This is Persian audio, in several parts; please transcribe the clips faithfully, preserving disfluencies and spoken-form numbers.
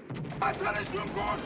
عطلشون کن.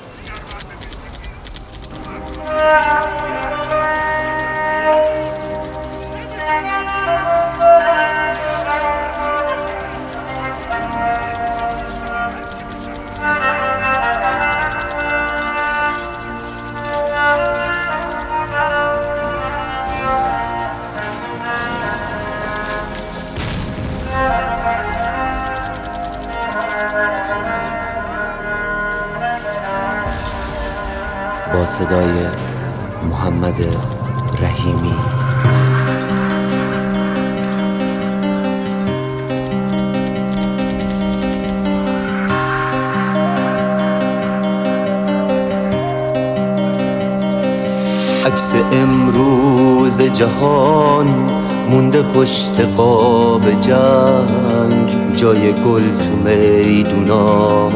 با صدای محمد رحیمی. عکس امروز جهان مونده پشت قاب جنگ، جای گل تو میدونا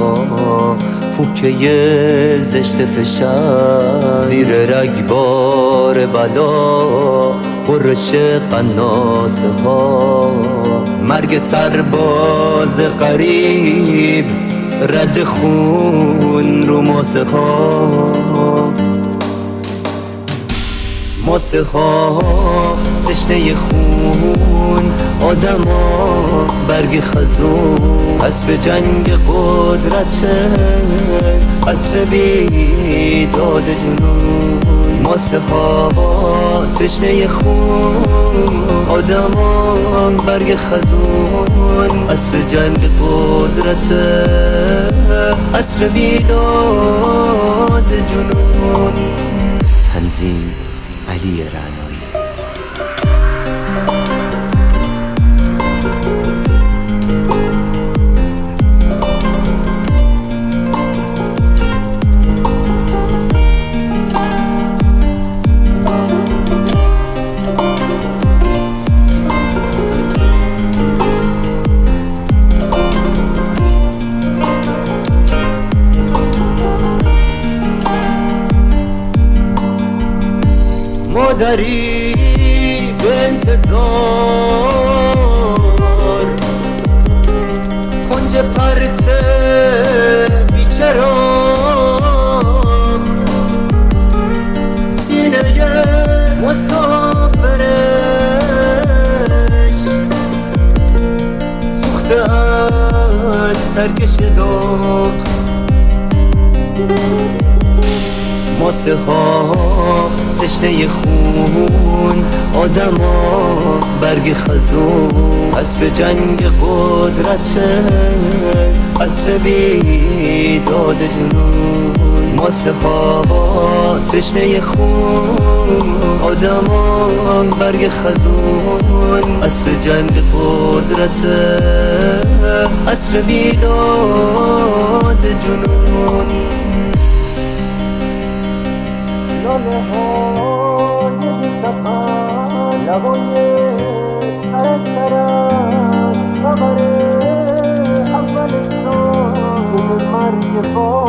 پوکه زشت فشنگ، زیر رگبار بلا قرش قناسه ها، مرگ سرباز غریب رد خون رو ماسه ها، ماسه ها تشنه خون آدما برگ خزون، عصر جنگ قدرته عصر بیداد جنون، ماسه ها تشنه خون آدما برگ خزون، عصر جنگ قدرته عصر بیداد جنون. تنظیم علی رعنایی. مادری به انتظار کنج پرت بیچرا، سینه مسافرش سوخته از سرکش داغ، ماسه ها تشنه خون آدما برگ خزون، عصر جنگ قدرته عصر بیداد جنون، ماسه ها تشنه خون آدما برگ خزون، عصر جنگ قدرته عصر بیداد جنون. لاله های بی‌سفر لبای ترک ترک خبر اول انسان مرگ با